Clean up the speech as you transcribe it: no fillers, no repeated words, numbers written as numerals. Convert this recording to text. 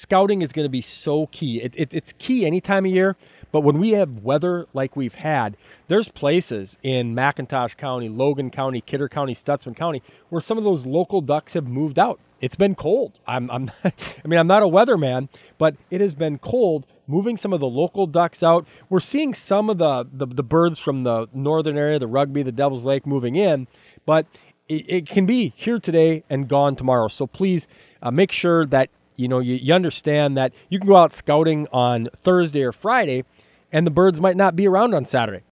scouting is going to be so key. It's key any time of year, but when we have weather like we've had, there's places in McIntosh County, Logan County, Kidder County, Stutsman County, where some of those local ducks have moved out. It's been cold. I'm not a weatherman, but it has been cold, moving some of the local ducks out. We're seeing some of the birds from the northern area, the Rugby, the Devil's Lake, moving in, but it can be here today and gone tomorrow. So please make sure that you understand that you can go out scouting on Thursday or Friday, and the birds might not be around on Saturday.